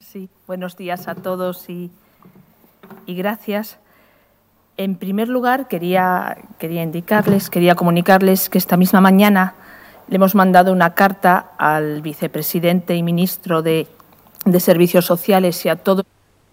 Sí, buenos días a todos y gracias. En primer lugar, quería comunicarles que esta misma mañana le hemos mandado una carta al vicepresidente y ministro de Servicios Sociales y a todos,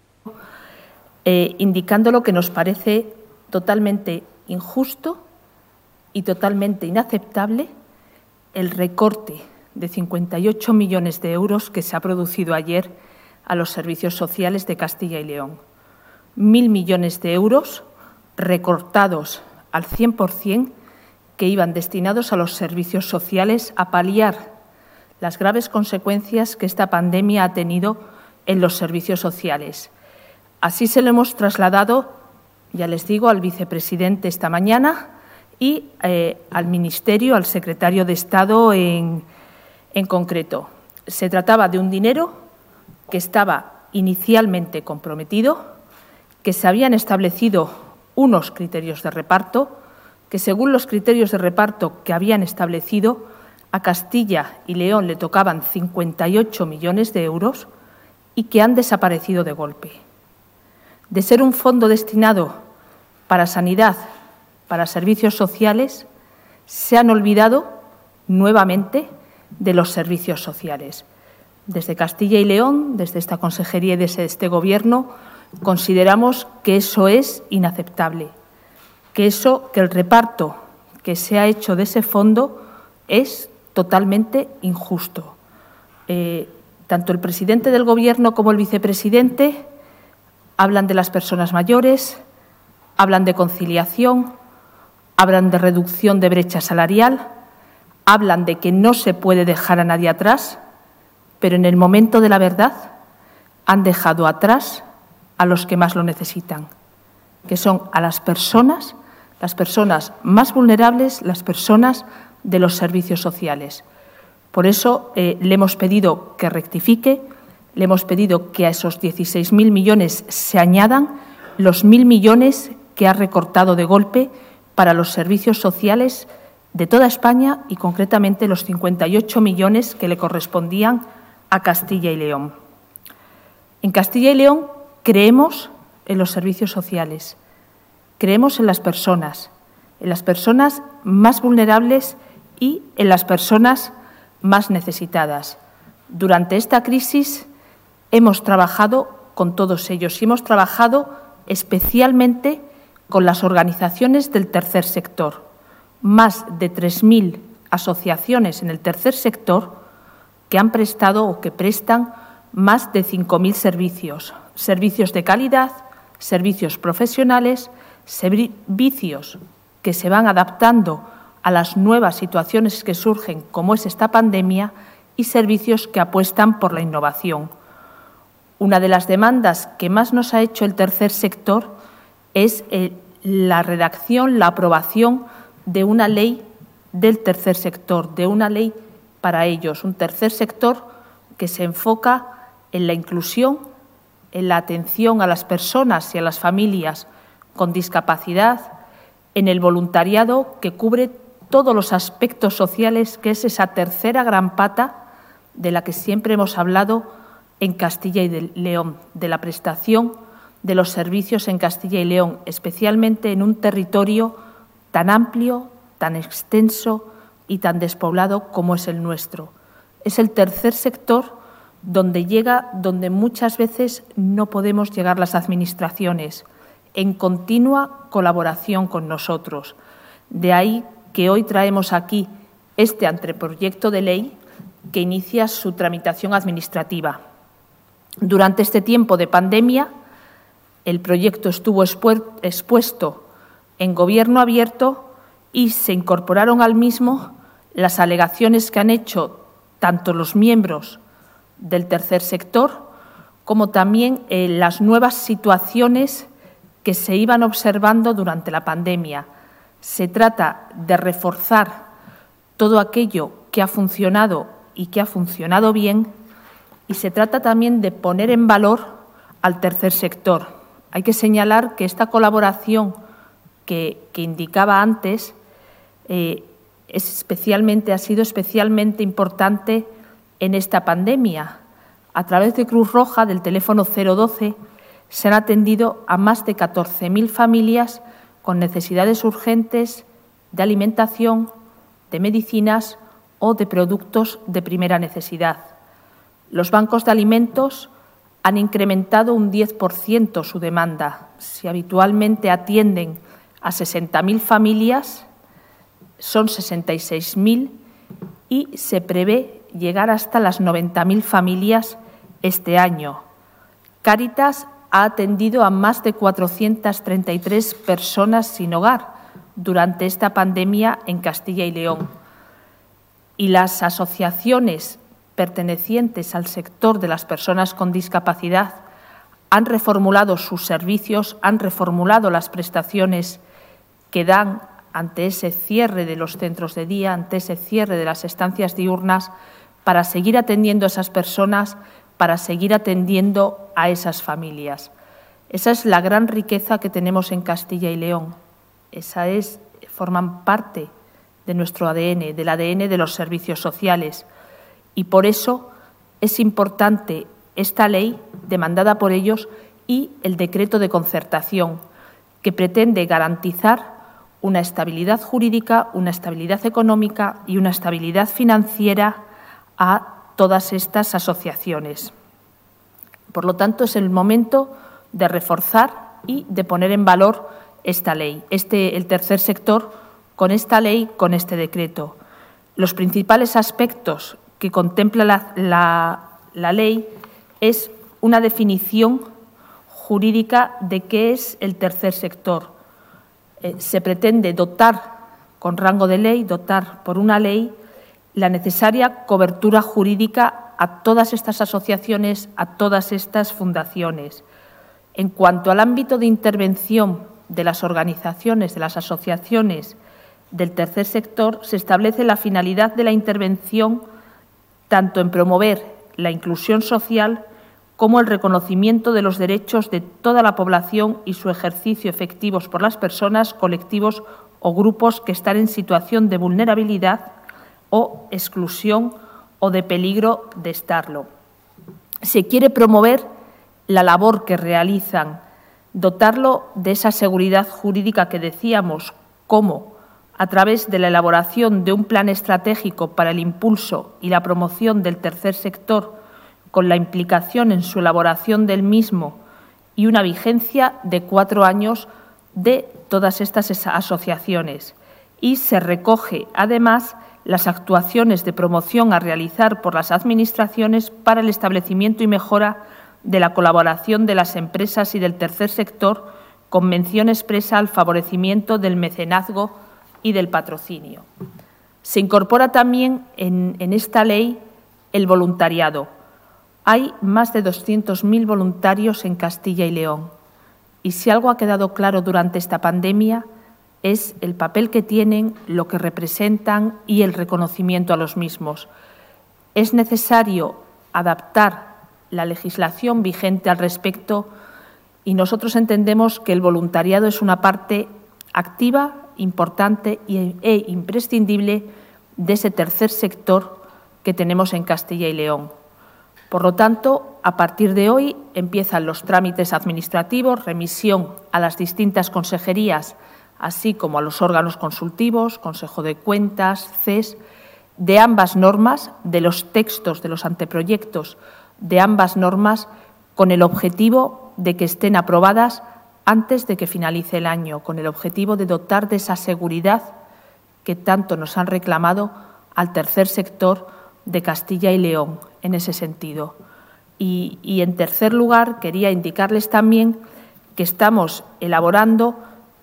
indicando lo que nos parece totalmente injusto y totalmente inaceptable el recorte de 58 millones de euros que se ha producido ayer a los servicios sociales de Castilla y León. 1.000 millones de euros recortados al 100% que iban destinados a los servicios sociales a paliar las graves consecuencias que esta pandemia ha tenido en los servicios sociales. Así se lo hemos trasladado, ya les digo, al vicepresidente esta mañana y al Ministerio, al secretario de Estado en concreto. Se trataba de un dinero que estaba inicialmente comprometido, que se habían establecido unos criterios de reparto, que según los criterios de reparto que habían establecido, a Castilla y León le tocaban 58 millones de euros y que han desaparecido de golpe. De ser un fondo destinado para sanidad, para servicios sociales, se han olvidado nuevamente de los servicios sociales. Desde Castilla y León, desde esta consejería y desde este Gobierno, consideramos que eso es inaceptable, que el reparto que se ha hecho de ese fondo es totalmente injusto. Tanto el presidente del Gobierno como el vicepresidente hablan de las personas mayores, hablan de conciliación, hablan de reducción de brecha salarial, hablan de que no se puede dejar a nadie atrás, pero en el momento de la verdad han dejado atrás a los que más lo necesitan, que son a las personas más vulnerables, las personas de los servicios sociales. Por eso le hemos pedido que rectifique, le hemos pedido que a esos 16.000 millones se añadan los 1.000 millones que ha recortado de golpe para los servicios sociales de toda España y concretamente los 58 millones que le correspondían a Castilla y León. En Castilla y León creemos en los servicios sociales, creemos en las personas más vulnerables y en las personas más necesitadas. Durante esta crisis hemos trabajado con todos ellos y hemos trabajado especialmente con las organizaciones del tercer sector. Más de 3.000 asociaciones en el tercer sector que han prestado o que prestan más de 5.000 servicios de calidad, servicios profesionales, servicios que se van adaptando a las nuevas situaciones que surgen, como es esta pandemia, y servicios que apuestan por la innovación. Una de las demandas que más nos ha hecho el tercer sector es la redacción, la aprobación de una ley del tercer sector, de una ley para ellos, un tercer sector que se enfoca en la inclusión, en la atención a las personas y a las familias con discapacidad, en el voluntariado que cubre todos los aspectos sociales, que es esa tercera gran pata de la que siempre hemos hablado en Castilla y León, de la prestación de los servicios en Castilla y León, especialmente en un territorio tan amplio, tan extenso y tan despoblado como es el nuestro. Es el tercer sector donde muchas veces no podemos llegar las administraciones, en continua colaboración con nosotros. De ahí que hoy traemos aquí este anteproyecto de ley que inicia su tramitación administrativa. Durante este tiempo de pandemia, el proyecto estuvo expuesto en Gobierno abierto y se incorporaron al mismo las alegaciones que han hecho tanto los miembros del tercer sector como también las nuevas situaciones que se iban observando durante la pandemia. Se trata de reforzar todo aquello que ha funcionado y que ha funcionado bien, y se trata también de poner en valor al tercer sector. Hay que señalar que esta colaboración que indicaba antes ha sido especialmente importante en esta pandemia. A través de Cruz Roja, del teléfono 012, se han atendido a más de 14.000 familias con necesidades urgentes de alimentación, de medicinas o de productos de primera necesidad. Los bancos de alimentos han incrementado un 10% su demanda. Si habitualmente atienden a 60.000 familias, son 66.000 y se prevé llegar hasta las 90.000 familias este año. Cáritas ha atendido a más de 433 personas sin hogar durante esta pandemia en Castilla y León. Y las asociaciones pertenecientes al sector de las personas con discapacidad han reformulado sus servicios, han reformulado las prestaciones que dan ante ese cierre de los centros de día, ante ese cierre de las estancias diurnas, para seguir atendiendo a esas personas, para seguir atendiendo a esas familias. Esa es la gran riqueza que tenemos en Castilla y León. Forman parte de nuestro ADN, del ADN de los servicios sociales. Y por eso es importante esta ley demandada por ellos y el decreto de concertación, que pretende garantizar una estabilidad jurídica, una estabilidad económica y una estabilidad financiera a todas estas asociaciones. Por lo tanto, es el momento de reforzar y de poner en valor esta ley, el tercer sector, con esta ley, con este decreto. Los principales aspectos que contempla la ley es una definición jurídica de qué es el tercer sector. Se pretende dotar, con rango de ley, dotar por una ley la necesaria cobertura jurídica a todas estas asociaciones, a todas estas fundaciones. En cuanto al ámbito de intervención de las organizaciones, de las asociaciones del tercer sector, se establece la finalidad de la intervención tanto en promover la inclusión social como el reconocimiento de los derechos de toda la población y su ejercicio efectivos por las personas, colectivos o grupos que están en situación de vulnerabilidad o exclusión o de peligro de estarlo. Se quiere promover la labor que realizan, dotarlo de esa seguridad jurídica que decíamos, como a través de la elaboración de un plan estratégico para el impulso y la promoción del tercer sector, con la implicación en su elaboración del mismo y una vigencia de 4 años de todas estas asociaciones. Y se recoge, además, las actuaciones de promoción a realizar por las administraciones para el establecimiento y mejora de la colaboración de las empresas y del tercer sector, con mención expresa al favorecimiento del mecenazgo y del patrocinio. Se incorpora también en esta ley el voluntariado. Hay más de 200.000 voluntarios en Castilla y León. Y si algo ha quedado claro durante esta pandemia es el papel que tienen, lo que representan y el reconocimiento a los mismos. Es necesario adaptar la legislación vigente al respecto y nosotros entendemos que el voluntariado es una parte activa, importante e imprescindible de ese tercer sector que tenemos en Castilla y León. Por lo tanto, a partir de hoy empiezan los trámites administrativos, remisión a las distintas consejerías, así como a los órganos consultivos, Consejo de Cuentas, CES, de ambas normas, de los textos de los anteproyectos de ambas normas, con el objetivo de que estén aprobadas antes de que finalice el año, con el objetivo de dotar de esa seguridad que tanto nos han reclamado al tercer sector de Castilla y León en ese sentido. Y en tercer lugar, quería indicarles también que estamos elaborando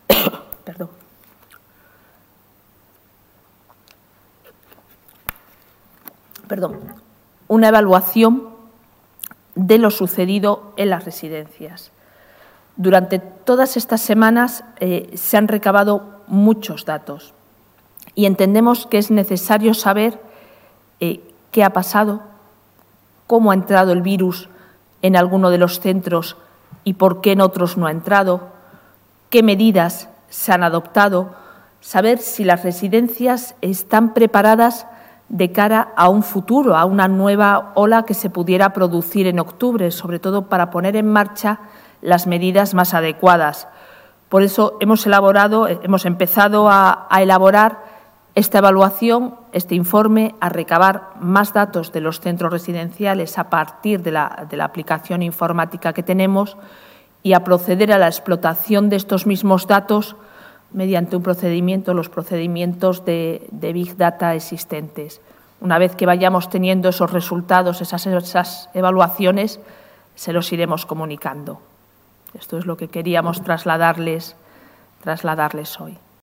una evaluación de lo sucedido en las residencias. Durante todas estas semanas se han recabado muchos datos y entendemos que es necesario saber qué ha pasado, cómo ha entrado el virus en alguno de los centros y por qué en otros no ha entrado, qué medidas se han adoptado, saber si las residencias están preparadas de cara a un futuro, a una nueva ola que se pudiera producir en octubre, sobre todo para poner en marcha las medidas más adecuadas. Por eso hemos empezado a elaborar esta evaluación, este informe, a recabar más datos de los centros residenciales a partir de la aplicación informática que tenemos y a proceder a la explotación de estos mismos datos mediante los procedimientos de Big Data existentes. Una vez que vayamos teniendo esos resultados, esas evaluaciones, se los iremos comunicando. Esto es lo que queríamos trasladarles hoy.